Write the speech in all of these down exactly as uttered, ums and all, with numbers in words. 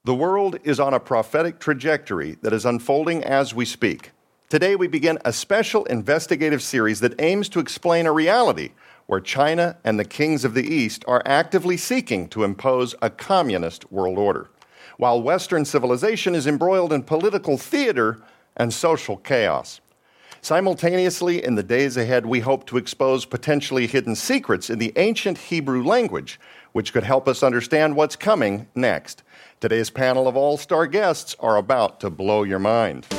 The world is on a prophetic trajectory that is unfolding as we speak. Today we begin a special investigative series that aims to explain a reality where China and the kings of the East are actively seeking to impose a communist world order, while Western civilization is embroiled in political theater and social chaos. Simultaneously, in the days ahead, we hope to expose potentially hidden secrets in the ancient Hebrew language, which could help us understand what's coming next. Today's panel of all-star guests are about to blow your mind.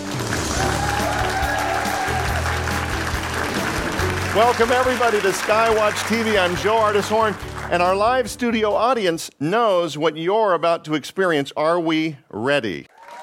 Welcome, everybody, to Skywatch T V. I'm Joe Artis-Horn, and our live studio audience knows what you're about to experience. Are we ready?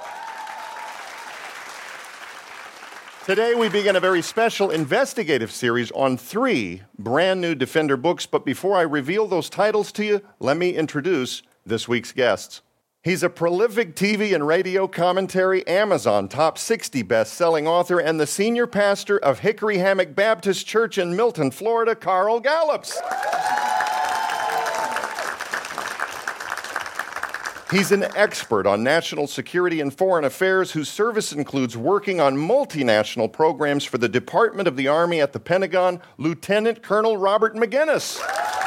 Today, we begin a very special investigative series on three brand new Defender books. But before I reveal those titles to you, let me introduce this week's guests. He's a prolific T V and radio commentary, Amazon top sixty best-selling author, and the senior pastor of Hickory Hammock Baptist Church in Milton, Florida, Carl Gallups. He's an expert on national security and foreign affairs whose service includes working on multinational programs for the Department of the Army at the Pentagon, Lieutenant Colonel Robert McGinnis.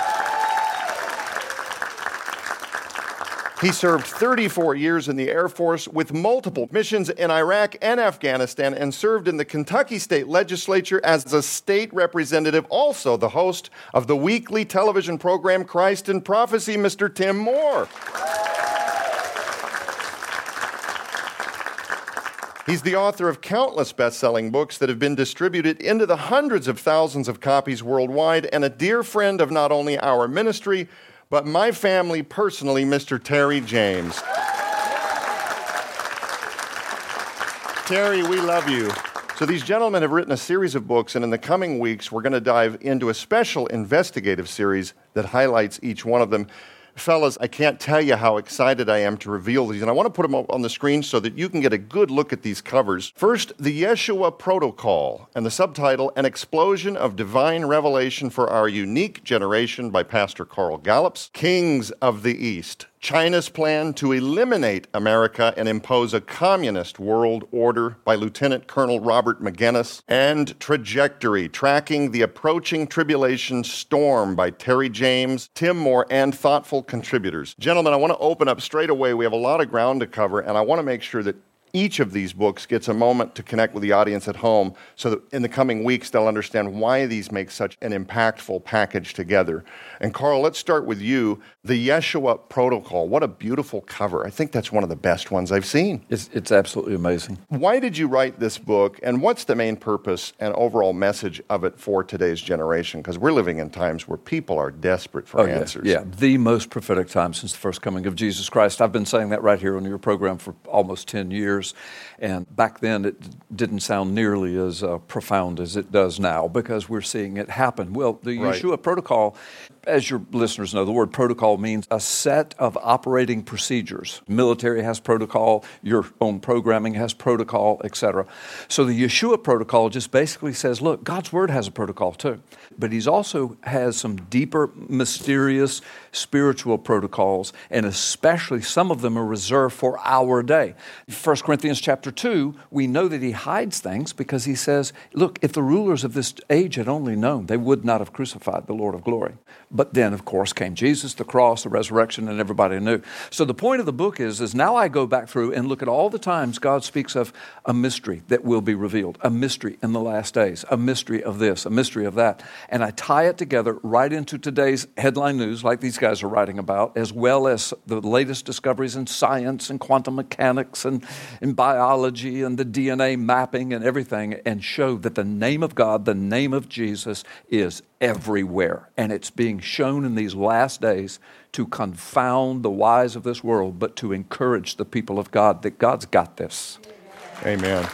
He served thirty-four years in the Air Force with multiple missions in Iraq and Afghanistan, and served in the Kentucky State Legislature as a state representative, also the host of the weekly television program Christ in Prophecy, Mister Tim Moore. He's the author of countless best-selling books that have been distributed into the hundreds of thousands of copies worldwide, and a dear friend of not only our ministry, but my family personally, Mister Terry James. Terry, we love you. So these gentlemen have written a series of books, and in the coming weeks, we're going to dive into a special investigative series that highlights each one of them. Fellas, I can't tell you how excited I am to reveal these, and I want to put them up on the screen so that you can get a good look at these covers. First, the Yeshua Protocol, and the subtitle, An Explosion of Divine Revelation for Our Unique Generation by Pastor Carl Gallups. Kings of the East, China's Plan to Eliminate America and Impose a Communist World Order by Lieutenant Colonel Robert McGinnis. And Trajectory, Tracking the Approaching Tribulation Storm by Terry James, Tim Moore, and thoughtful contributors. Gentlemen, I want to open up straight away. We have a lot of ground to cover, and I want to make sure that each of these books gets a moment to connect with the audience at home so that in the coming weeks they'll understand why these make such an impactful package together. And Carl, let's start with you. The Yeshua Protocol. What a beautiful cover. I think that's one of the best ones I've seen. It's, it's absolutely amazing. Why did you write this book, and what's the main purpose and overall message of it for today's generation? Because we're living in times where people are desperate for oh, answers. Yeah, yeah, the most prophetic time since the first coming of Jesus Christ. I've been saying that right here on your program for almost ten years. And back then, it didn't sound nearly as uh, profound as it does now because we're seeing it happen. Well, the Right. Yeshua Protocol, as your listeners know, the word protocol means a set of operating procedures. Military has protocol, your own programming has protocol, et cetera. So the Yeshua Protocol just basically says, look, God's Word has a protocol too. But He also has some deeper, mysterious, spiritual protocols, and especially some of them are reserved for our day. First Corinthians chapter two, we know that He hides things because He says, look, if the rulers of this age had only known, they would not have crucified the Lord of glory. But then, of course, came Jesus, the cross, the resurrection, and everybody knew. So the point of the book is, is now I go back through and look at all the times God speaks of a mystery that will be revealed, a mystery in the last days, a mystery of this, a mystery of that. And I tie it together right into today's headline news, like these guys are writing about, as well as the latest discoveries in science and quantum mechanics and in biology and the D N A mapping and everything, and show that the name of God, the name of Jesus, is everywhere. And it's being shown in these last days to confound the wise of this world, but to encourage the people of God that God's got this. Amen.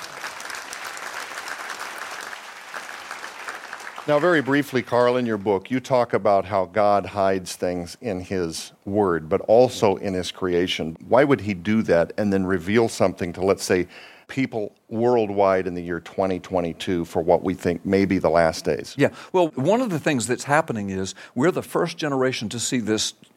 Now, very briefly, Carl, in your book, you talk about how God hides things in His Word, but also in His creation. Why would He do that and then reveal something to, let's say, people worldwide in the year twenty twenty-two for what we think may be the last days? Yeah, well, one of the things that's happening is we're the first generation to see this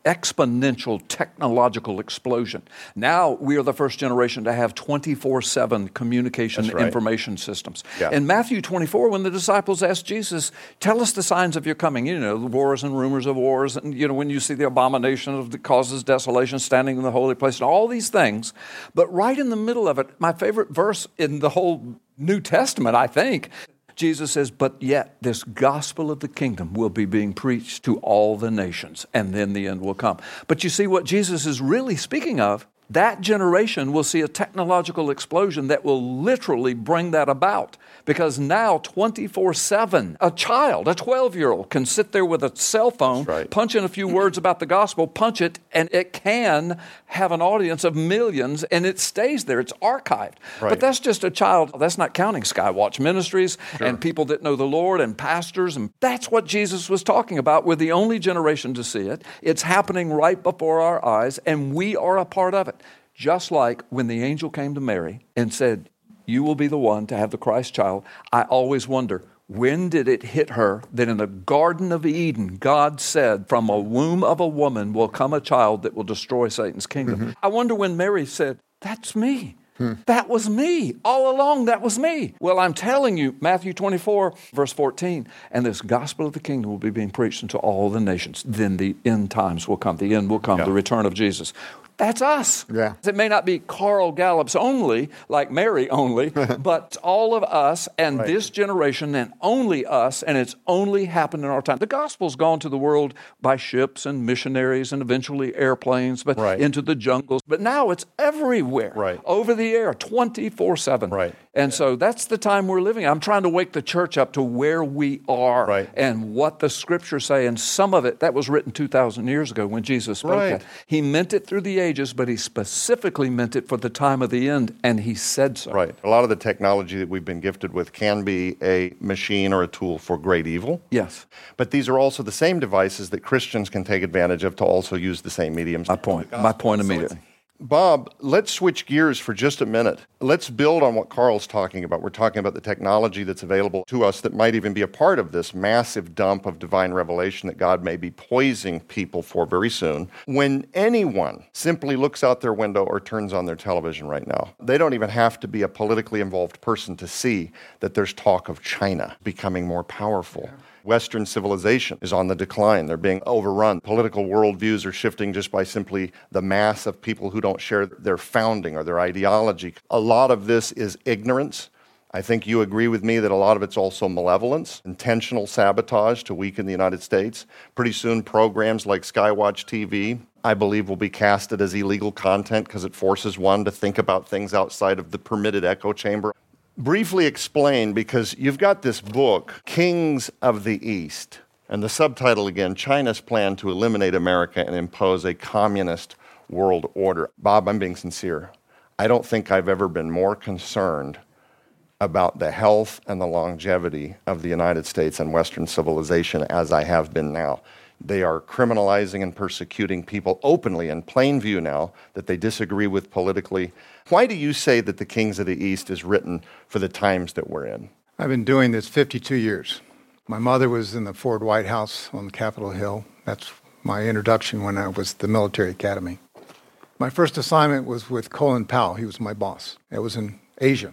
exponential technological explosion. Now we are the first generation to have twenty-four seven communication That's right. information systems. Yeah. In Matthew twenty-four, when the disciples asked Jesus, tell us the signs of your coming, you know, the wars and rumors of wars, and, you know, when you see the abomination of the causes desolation standing in the holy place, and all these things. But right in the middle of it, my favorite verse in the whole New Testament, I think, Jesus says, but yet this gospel of the kingdom will be being preached to all the nations, and then the end will come. But you see what Jesus is really speaking of, that generation will see a technological explosion that will literally bring that about. Because now twenty-four seven, a child, a twelve-year-old can sit there with a cell phone, right. punch in a few words about the gospel, punch it, and it can have an audience of millions, and it stays there. It's archived. Right. But that's just a child. That's not counting Skywatch Ministries Sure. and people that know the Lord and pastors. And that's what Jesus was talking about. We're the only generation to see it. It's happening right before our eyes, and we are a part of it. Just like when the angel came to Mary and said, you will be the one to have the Christ child. I always wonder, when did it hit her that in the Garden of Eden, God said, from a womb of a woman will come a child that will destroy Satan's kingdom? Mm-hmm. I wonder when Mary said, that's me. Hmm. That was me. All along, that was me. Well, I'm telling you, Matthew twenty-four, verse fourteen, and this gospel of the kingdom will be being preached unto all the nations. Then the end times will come. The end will come, yeah. The return of Jesus. That's us. Yeah. It may not be Carl Gallups only, like Mary only, but all of us and right. this generation and only us, and it's only happened in our time. The gospel's gone to the world by ships and missionaries and eventually airplanes, but right. into the jungles. But now it's everywhere, right. over the air, twenty-four seven. Right. And yeah. so that's the time we're living. I'm trying to wake the church up to where we are right. and what the scriptures say. And some of it, that was written two thousand years ago when Jesus spoke right. that. He meant it through the ages, but he specifically meant it for the time of the end, and he said so. Right. A lot of the technology that we've been gifted with can be a machine or a tool for great evil. Yes. But these are also the same devices that Christians can take advantage of to also use the same mediums. My point. My point immediately. Bob, let's switch gears for just a minute. Let's build on what Carl's talking about. We're talking about the technology that's available to us that might even be a part of this massive dump of divine revelation that God may be poising people for very soon. When anyone simply looks out their window or turns on their television right now, they don't even have to be a politically involved person to see that there's talk of China becoming more powerful. Yeah. Western civilization is on the decline. They're being overrun. Political worldviews are shifting just by simply the mass of people who don't share their founding or their ideology. A lot of this is ignorance. I think you agree with me that a lot of it's also malevolence, intentional sabotage to weaken the United States. Pretty soon, programs like Skywatch T V, I believe, will be casted as illegal content because it forces one to think about things outside of the permitted echo chamber. Briefly explain, because you've got this book, Kings of the East, and the subtitle again, China's Plan to Eliminate America and Impose a Communist World Order. Bob, I'm being sincere. I don't think I've ever been more concerned about the health and the longevity of the United States and Western civilization as I have been now. They are criminalizing and persecuting people openly in plain view now that they disagree with politically. Why do you say that the Kings of the East is written for the times that we're in? I've been doing this fifty-two years. My mother was in the Ford White House on Capitol Hill. That's my introduction when I was at the military academy. My first assignment was with Colin Powell. He was my boss. It was in Asia.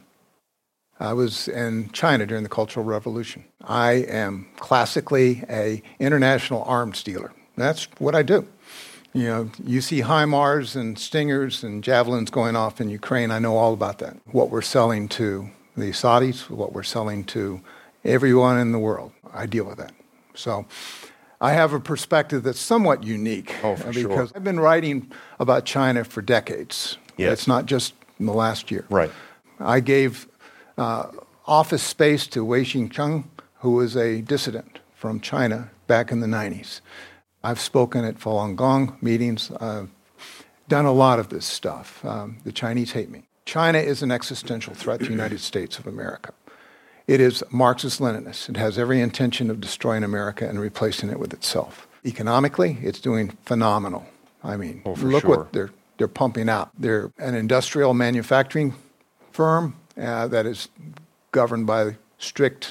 I was in China during the Cultural Revolution. I am classically a international arms dealer. That's what I do. You know, you see HIMARS and Stingers and Javelins going off in Ukraine. I know all about that. What we're selling to the Saudis, what we're selling to everyone in the world, I deal with that. So I have a perspective that's somewhat unique. Oh, for because sure. I've been writing about China for decades. Yes. It's not just in the last year. Right. I gave uh, office space to Wei Xingcheng, who was a dissident from China back in the nineties. I've spoken at Falun Gong meetings. I've done a lot of this stuff. Um, the Chinese hate me. China is an existential threat to the United States of America. It is Marxist-Leninist. It has every intention of destroying America and replacing it with itself. Economically, it's doing phenomenal. I mean, oh, for look sure. what they're they're pumping out. They're an industrial manufacturing firm uh, that is governed by strict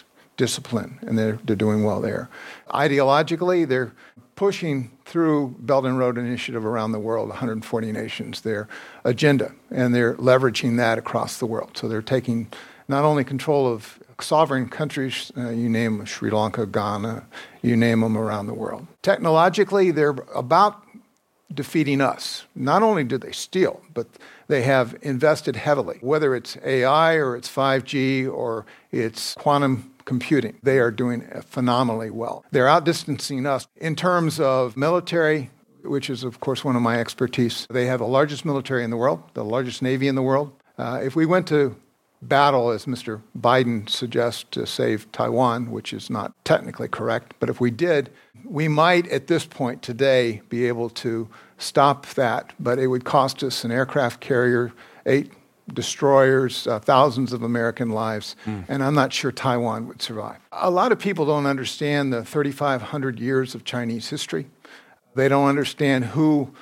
discipline, and they're, they're doing well there. Ideologically, they're pushing through Belt and Road Initiative around the world, one hundred forty nations, their agenda, and they're leveraging that across the world. So they're taking not only control of sovereign countries, uh, you name them, Sri Lanka, Ghana, you name them around the world. Technologically, they're about defeating us. Not only do they steal, but they have invested heavily, whether it's A I or it's five G or it's quantum computing. They are doing phenomenally well. They're outdistancing us in terms of military, which is, of course, one of my expertise. They have the largest military in the world, the largest Navy in the world. Uh, if we went to battle, as Mister Biden suggests, to save Taiwan, which is not technically correct, but if we did, we might at this point today be able to stop that, but it would cost us an aircraft carrier, eight destroyers, uh, thousands of American lives, mm. and I'm not sure Taiwan would survive. A lot of people don't understand the thirty-five hundred years of Chinese history. They don't understand who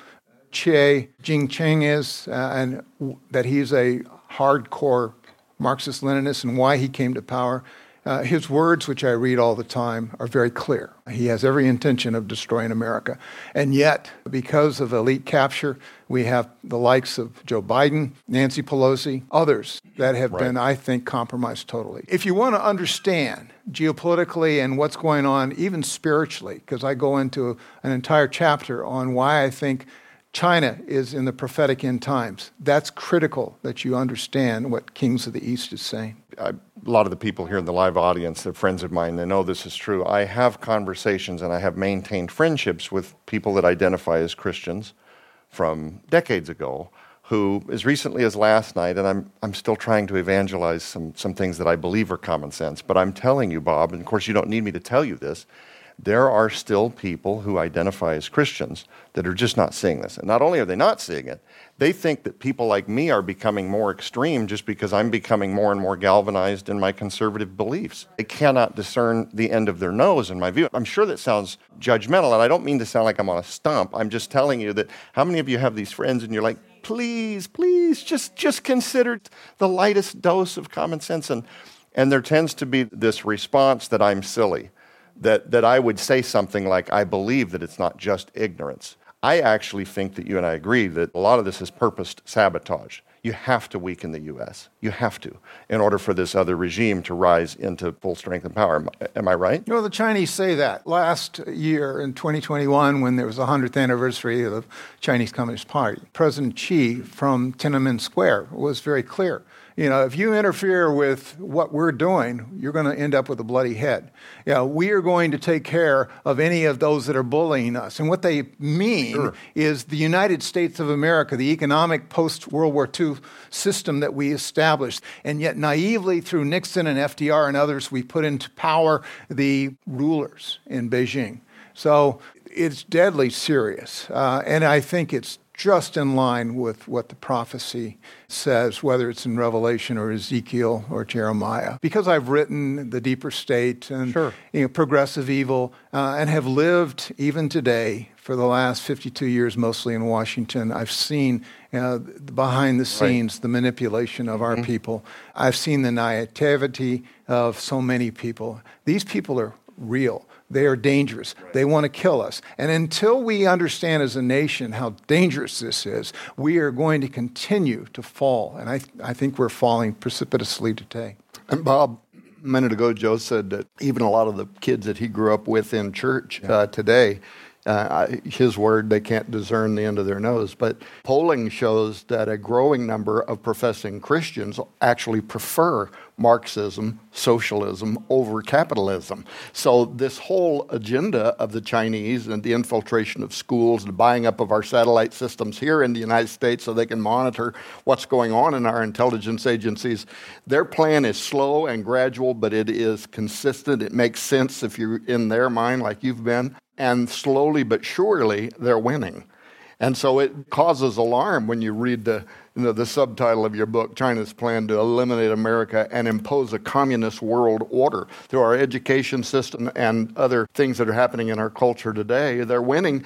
Xi Jinping is, uh, and w- that he's a hardcore Marxist-Leninist and why he came to power. Uh, his words, which I read all the time, are very clear. He has every intention of destroying America. And yet, because of elite capture, we have the likes of Joe Biden, Nancy Pelosi, others that have right. been, I think, compromised totally. If you want to understand geopolitically and what's going on, even spiritually, because I go into an entire chapter on why I think China is in the prophetic end times. That's critical that you understand what Kings of the East is saying. I, a lot of the people here in the live audience, they're friends of mine, they know this is true. I have conversations and I have maintained friendships with people that identify as Christians from decades ago, who, as recently as last night, and I'm I'm still trying to evangelize some, some things that I believe are common sense, but I'm telling you, Bob, and of course you don't need me to tell you this, there are still people who identify as Christians that are just not seeing this. And not only are they not seeing it, they think that people like me are becoming more extreme just because I'm becoming more and more galvanized in my conservative beliefs. They cannot discern the end of their nose, in my view. I'm sure that sounds judgmental, and I don't mean to sound like I'm on a stump. I'm just telling you that how many of you have these friends and you're like, please, please, just, just consider the lightest dose of common sense. And, and there tends to be this response that I'm silly. That, that I would say something like, I believe that it's not just ignorance. I actually think that you and I agree that a lot of this is purposed sabotage. You have to weaken the U S. You have to, in order for this other regime to rise into full strength and power. Am, am I right? You know, the Chinese say that. Last year, in twenty twenty-one, when there was the one hundredth anniversary of the Chinese Communist Party, President Xi from Tiananmen Square was very clear. You know, if you interfere with what we're doing, you're going to end up with a bloody head. You know, we are going to take care of any of those that are bullying us. And what they mean sure. is the United States of America, the economic post-World War Two system that we established. And yet naively, through Nixon and F D R and others, we put into power the rulers in Beijing. So it's deadly serious. Uh, and I think it's just in line with what the prophecy says, whether it's in Revelation or Ezekiel or Jeremiah. Because I've written The Deeper State and sure. you know, Progressive Evil, uh, and have lived even today for the last fifty-two years, mostly in Washington, I've seen uh, behind the scenes right. the manipulation of our mm-hmm. people. I've seen the naivety of so many people. These people are real. They are dangerous. Right. They want to kill us. And until we understand as a nation how dangerous this is, we are going to continue to fall. And I, th- I think we're falling precipitously today. And Bob, a minute ago, Joe said that even a lot of the kids that he grew up with in church yeah. uh, today, uh, his word, they can't discern the end of their nose. But polling shows that a growing number of professing Christians actually prefer Marxism, socialism over capitalism. So this whole agenda of the Chinese and the infiltration of schools, the buying up of our satellite systems here in the United States so they can monitor what's going on in our intelligence agencies, their plan is slow and gradual, but it is consistent. It makes sense if you're in their mind like you've been. And slowly but surely, they're winning. And so it causes alarm when you read the, you know, the subtitle of your book, China's Plan to Eliminate America and Impose a Communist World Order. Through our education system and other things that are happening in our culture today, they're winning.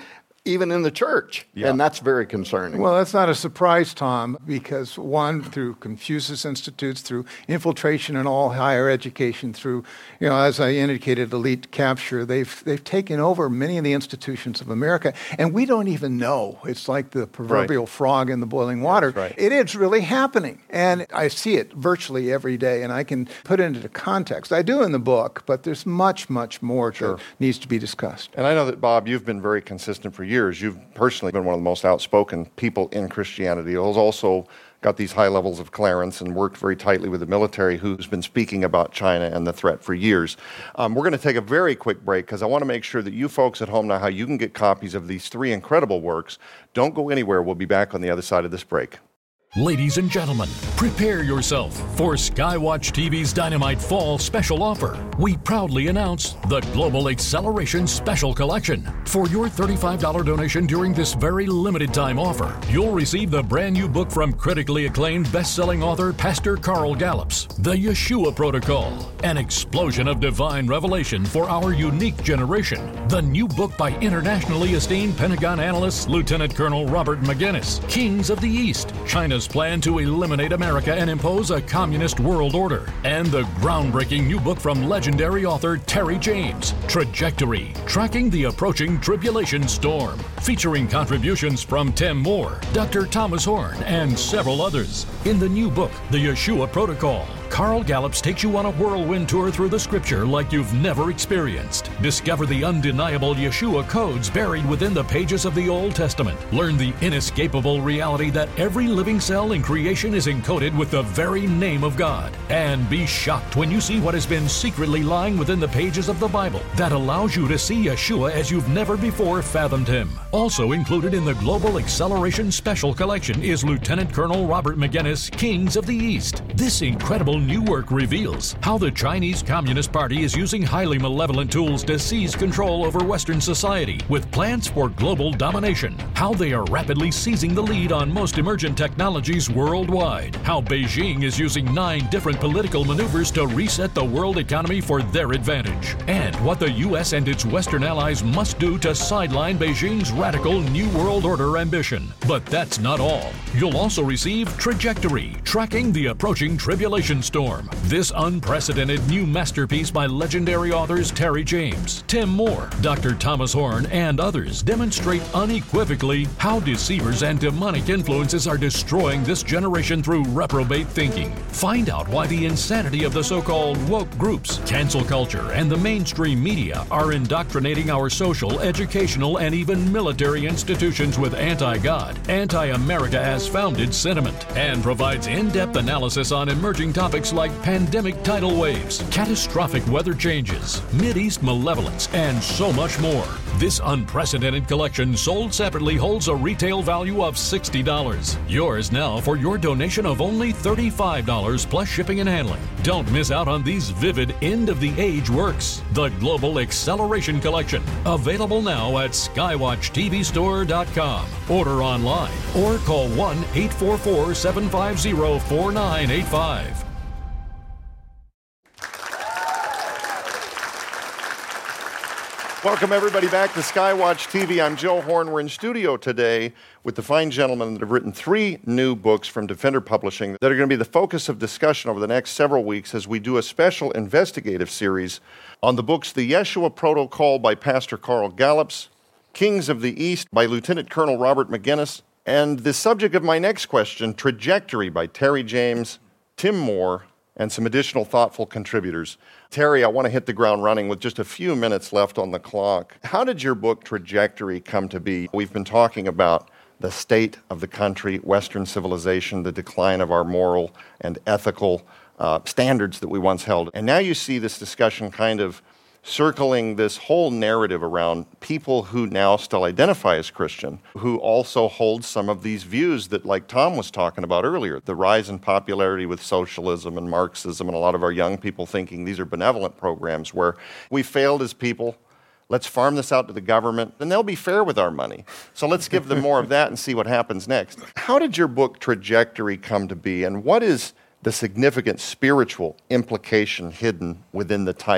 even in the church. Yeah. And that's very concerning. Well, that's not a surprise, Tom, because one, through Confucius Institutes, through infiltration in all higher education, through, you know, as I indicated, elite capture, they've they've taken over many of the institutions of America, and we don't even know. It's like the proverbial Right. frog in the boiling water. Right. It is really happening, and I see it virtually every day, and I can put it into context. I do in the book, but there's much, much more Sure. that needs to be discussed. And I know that, Bob, you've been very consistent for years. You've personally been one of the most outspoken people in Christianity. You've also got these high levels of clearance and worked very tightly with the military, who's been speaking about China and the threat for years. Um, we're going to take a very quick break because I want to make sure that you folks at home know how you can get copies of these three incredible works. Don't go anywhere. We'll be back on the other side of this break. Ladies and gentlemen, prepare yourself for Skywatch T V's Dynamite Fall Special Offer. We proudly announce the Global Acceleration Special Collection. For your thirty-five dollars donation during this very limited time offer, you'll receive the brand new book from critically acclaimed best-selling author Pastor Carl Gallups, The Yeshua Protocol, an explosion of divine revelation for our unique generation. The new book by internationally esteemed Pentagon analyst Lieutenant Colonel Robert McGinnis, Kings of the East, China's plan to eliminate America and impose a communist world order, and the groundbreaking new book from legendary author Terry James, Trajectory, Tracking the Approaching Tribulation Storm, featuring contributions from Tim Moore, Doctor Thomas Horn, and several others. In the new book, The Yeshua Protocol, Carl Gallups takes you on a whirlwind tour through the scripture like you've never experienced. Discover the undeniable Yeshua codes buried within the pages of the Old Testament. Learn the inescapable reality that every living cell in creation is encoded with the very name of God. And be shocked when you see what has been secretly lying within the pages of the Bible that allows you to see Yeshua as you've never before fathomed him. Also included in the Global Acceleration Special Collection is Lieutenant Colonel Robert McGinnis, Kings of the East. This incredible new work reveals how the Chinese Communist Party is using highly malevolent tools to seize control over Western society with plans for global domination, how they are rapidly seizing the lead on most emergent technologies worldwide, how Beijing is using nine different political maneuvers to reset the world economy for their advantage, and what the U S and its Western allies must do to sideline Beijing's radical New World Order ambition. But that's not all. You'll also receive Trajectory, Tracking the Approaching Tribulation Storm. This unprecedented new masterpiece by legendary authors Terry James, Tim Moore, Doctor Thomas Horn, and others demonstrate unequivocally how deceivers and demonic influences are destroying this generation through reprobate thinking. Find out why the insanity of the so-called woke groups, cancel culture, and the mainstream media are indoctrinating our social, educational, and even military institutions with anti-God, anti-America as founded sentiment, and provides in-depth analysis on emerging topics like pandemic tidal waves, catastrophic weather changes, Mideast malevolence, and so much more. This unprecedented collection, sold separately, holds a retail value of sixty dollars. Yours now for your donation of only thirty-five dollars plus shipping and handling. Don't miss out on these vivid end-of-the-age works. The Global Acceleration Collection, available now at skywatch t v store dot com. Order online or call one eight four four, seven five zero, four nine eight five. Welcome, everybody, back to Skywatch T V. I'm Joe Horn. We're in studio today with the fine gentlemen that have written three new books from Defender Publishing that are going to be the focus of discussion over the next several weeks as we do a special investigative series on the books The Yeshua Protocol by Pastor Carl Gallups, Kings of the East by Lieutenant Colonel Robert McGinnis, and the subject of my next question, Trajectory by Terry James, Tim Moore, and some additional thoughtful contributors. Terry, I want to hit the ground running with just a few minutes left on the clock. How did your book Trajectory come to be? We've been talking about the state of the country, Western civilization, the decline of our moral and ethical uh, standards that we once held. And now you see this discussion kind of circling this whole narrative around people who now still identify as Christian, who also hold some of these views that, like Tom was talking about earlier, the rise in popularity with socialism and Marxism, and a lot of our young people thinking these are benevolent programs where we failed as people. Let's farm this out to the government, and they'll be fair with our money. So let's give them more of that and see what happens next. How did your book Trajectory come to be, and what is the significant spiritual implication hidden within the title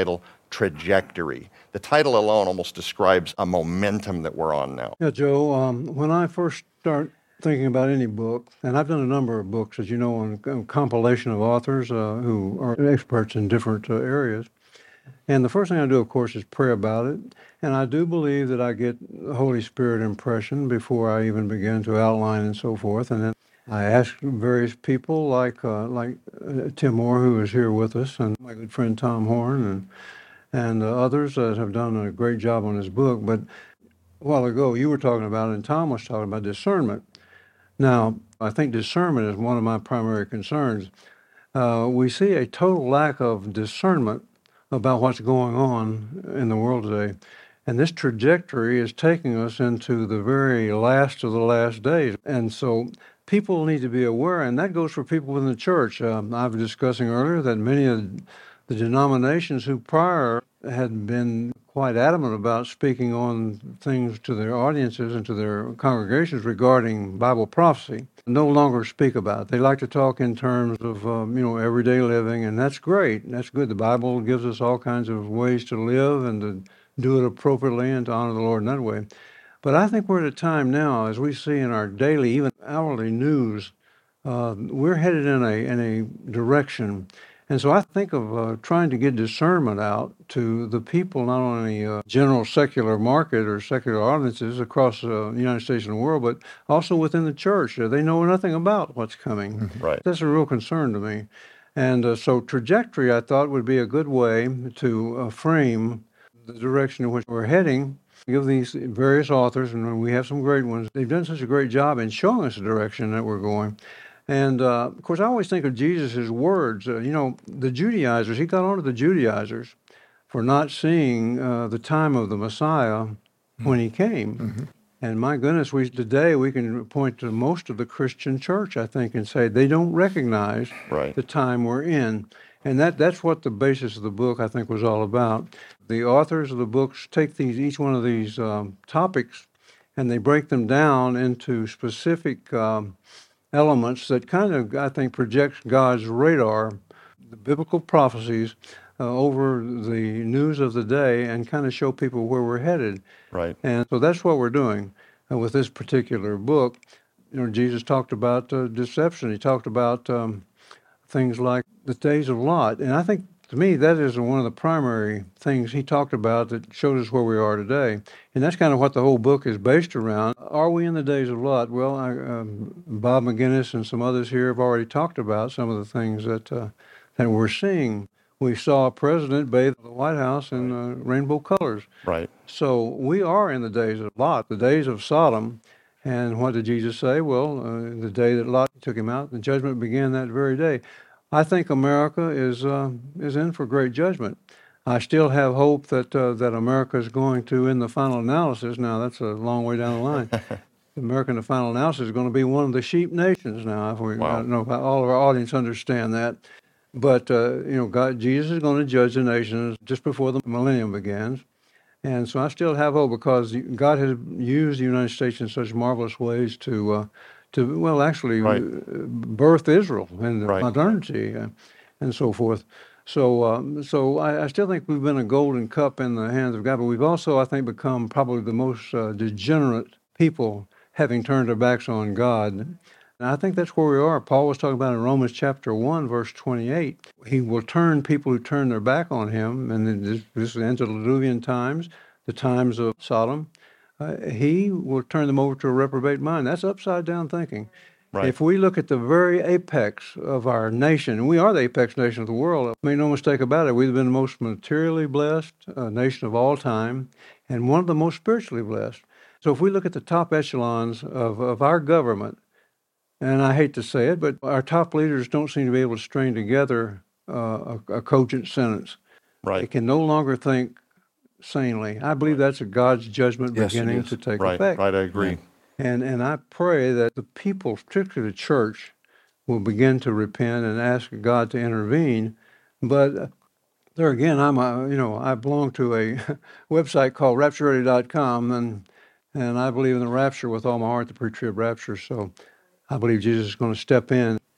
trajectory. The title alone almost describes a momentum that we're on now. Yeah, Joe, um, when I first start thinking about any book, and I've done a number of books, as you know, on a compilation of authors uh, who are experts in different uh, areas. And the first thing I do, of course, is pray about it. And I do believe that I get the Holy Spirit impression before I even begin to outline and so forth. And then I ask various people like uh, like uh, Tim Moore, who is here with us, and my good friend Tom Horn, and and uh, others that have done a great job on this book. But a while ago, you were talking about, and Tom was talking about discernment. Now, I think discernment is one of my primary concerns. Uh, we see a total lack of discernment about what's going on in the world today. And this trajectory is taking us into the very last of the last days. And so people need to be aware, and that goes for people within the church. Um, I was discussing earlier that many of the denominations who prior had been quite adamant about speaking on things to their audiences and to their congregations regarding Bible prophecy no longer speak about it. They like to talk in terms of um, you know everyday living, and that's great. That's good. The Bible gives us all kinds of ways to live and to do it appropriately and to honor the Lord in that way. But I think we're at a time now, as we see in our daily, even hourly news, uh, we're headed in a in a direction. And so I think of uh, trying to get discernment out to the people, not only uh, general secular market or secular audiences across uh, the United States and the world, but also within the church. Uh, they know nothing about what's coming. Right. That's a real concern to me. And uh, so trajectory, I thought, would be a good way to uh, frame the direction in which we're heading. Give these various authors, and we have some great ones, they've done such a great job in showing us the direction that we're going. And, uh, of course, I always think of Jesus' words. Uh, you know, the Judaizers, he got on to the Judaizers for not seeing uh, the time of the Messiah when he came. Mm-hmm. And my goodness, we today we can point to most of the Christian church, I think, and say they don't recognize right. the time we're in. And that that's what the basis of the book, I think, was all about. The authors of the books take these each one of these um, topics, and they break them down into specific um elements that kind of, I think, projects God's radar, the biblical prophecies, uh, over the news of the day and kind of show people where we're headed. Right. And so that's what we're doing uh, with this particular book. You know, Jesus talked about uh, deception. He talked about um, things like the days of Lot. And I think, to me, that is one of the primary things he talked about that shows us where we are today. And that's kind of what the whole book is based around. Are we in the days of Lot? Well, I, um, Bob McGinnis and some others here have already talked about some of the things that uh, that we're seeing. We saw a president bathe the White House in uh, rainbow colors. Right. So we are in the days of Lot, the days of Sodom. And what did Jesus say? Well, uh, the day that Lot took him out, the judgment began that very day. I think America is uh, is in for great judgment. I still have hope that uh, that America is going to, in the final analysis, now that's a long way down the line, America in the final analysis is going to be one of the sheep nations now. If we, wow. I don't know if all of our audience understand that. But, uh, you know, God, Jesus is going to judge the nations just before the millennium begins. And so I still have hope because God has used the United States in such marvelous ways to uh, to, well, actually right. birth Israel and right. modernity uh, and so forth. So um, so I, I still think we've been a golden cup in the hands of God, but we've also, I think, become probably the most uh, degenerate people, having turned their backs on God. And I think that's where we are. Paul was talking about in Romans chapter one, verse twenty-eight. He will turn people who turn their back on him, and this, this is the antediluvian times, the times of Sodom. Uh, he will turn them over to a reprobate mind. That's upside-down thinking. Right. If we look at the very apex of our nation, and we are the apex nation of the world, make no mistake about it, we've been the most materially blessed uh, nation of all time, and one of the most spiritually blessed. So if we look at the top echelons of, of our government, and I hate to say it, but our top leaders don't seem to be able to string together uh, a, a cogent sentence. Right. They can no longer think sanely. I believe that's a God's judgment yes, beginning to take right. effect. Right, I agree. And and I pray that the people, particularly the church, will begin to repent and ask God to intervene. But there again, I'm a, you know I belong to a website called rapture ready dot com, and and I believe in the rapture with all my heart, the pre-trib rapture. So I believe Jesus is going to step in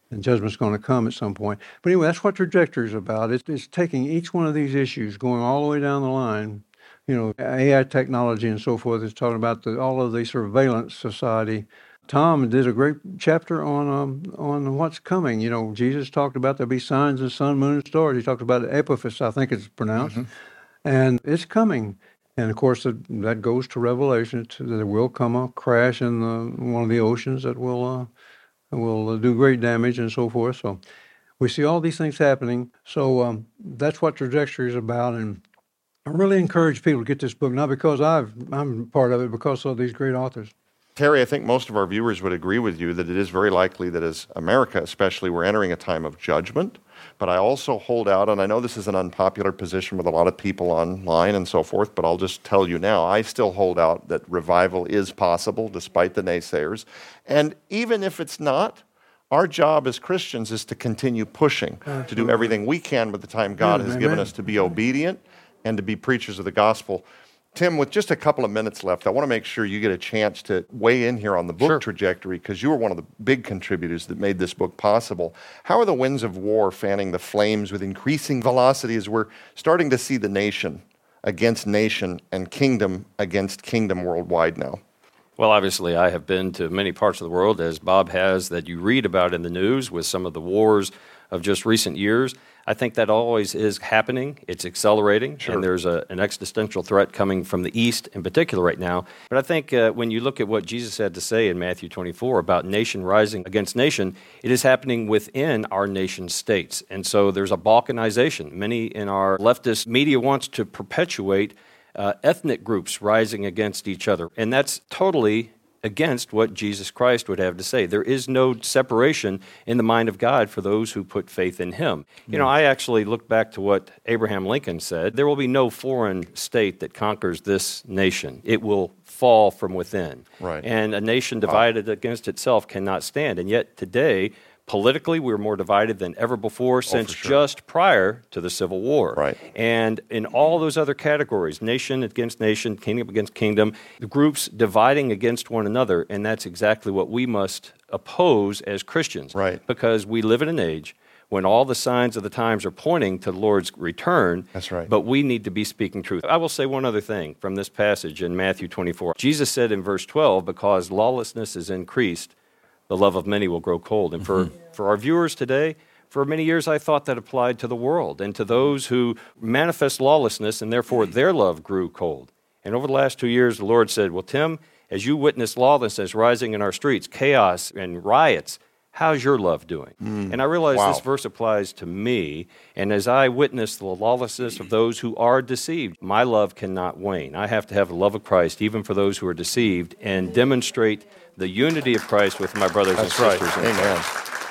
and judgment's going to come at some point. But anyway, that's what trajectory is about. It's, it's taking each one of these issues, going all the way down the line. You know, A I technology and so forth is talking about the, all of the surveillance society. Tom did a great chapter on um, on what's coming. You know, Jesus talked about there'll be signs of sun, moon, and stars. He talked about Epiphany, I think it's pronounced. Mm-hmm. And it's coming. And, of course, that, that goes to Revelation. To, there will come a crash in the, one of the oceans that will uh, will do great damage and so forth. So we see all these things happening. So um, that's what trajectory is about. And I really encourage people to get this book, not because I've, I'm part of it, because of these great authors. Terry, I think most of our viewers would agree with you that it is very likely that as America especially, we're entering a time of judgment. But I also hold out, and I know this is an unpopular position with a lot of people online and so forth, but I'll just tell you now, I still hold out that revival is possible despite the naysayers. And even if it's not, our job as Christians is to continue pushing, Absolutely. to do everything we can with the time God yeah, has amen. given us to be obedient and to be preachers of the gospel. Tim, with just a couple of minutes left, I want to make sure you get a chance to weigh in here on the book sure. trajectory, because you were one of the big contributors that made this book possible. How are the winds of war fanning the flames with increasing velocity as we're starting to see the nation against nation and kingdom against kingdom worldwide now? Well, obviously, I have been to many parts of the world, as Bob has, that you read about in the news with some of the wars of just recent years. I think that always is happening. It's accelerating, sure. and there's a, an existential threat coming from the East in particular right now. But I think uh, when you look at what Jesus had to say in Matthew twenty-four about nation rising against nation, it is happening within our nation states. And so there's a balkanization. Many in our leftist media wants to perpetuate uh, ethnic groups rising against each other. And that's totally against what Jesus Christ would have to say. There is no separation in the mind of God for those who put faith in Him. You know, I actually look back to what Abraham Lincoln said. There will be no foreign state that conquers this nation. It will fall from within. Right. And a nation divided wow. against itself cannot stand. And yet today, politically, we're more divided than ever before since oh, sure. just prior to the Civil War. Right. And in all those other categories, nation against nation, kingdom against kingdom, the groups dividing against one another, and that's exactly what we must oppose as Christians. Right. Because we live in an age when all the signs of the times are pointing to the Lord's return. That's right. But we need to be speaking truth. I will say one other thing from this passage in Matthew twenty-four. Jesus said in verse twelve, because lawlessness is increased, the love of many will grow cold. And for, mm-hmm. for our viewers today, for many years I thought that applied to the world and to those who manifest lawlessness, and therefore their love grew cold. And over the last two years, the Lord said, well, Tim, as you witness lawlessness rising in our streets, chaos and riots, how's your love doing? Mm. And I realize wow. this verse applies to me, and as I witness the lawlessness of those who are deceived, my love cannot wane. I have to have the love of Christ, even for those who are deceived, and demonstrate the unity of Christ with my brothers That's and sisters. Right. Amen.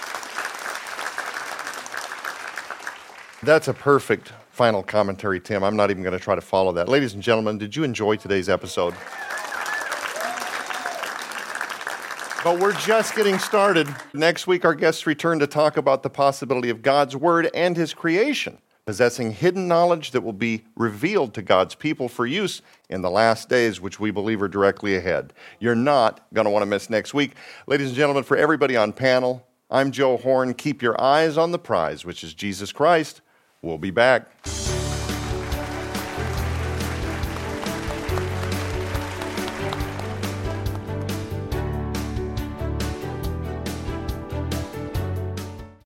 That's a perfect final commentary, Tim. I'm not even going to try to follow that. Ladies and gentlemen, did you enjoy today's episode? But we're just getting started. Next week, our guests return to talk about the possibility of God's Word and His creation, possessing hidden knowledge that will be revealed to God's people for use in the last days, which we believe are directly ahead. You're not going to want to miss next week. Ladies and gentlemen, for everybody on panel, I'm Joe Horn. Keep your eyes on the prize, which is Jesus Christ. We'll be back.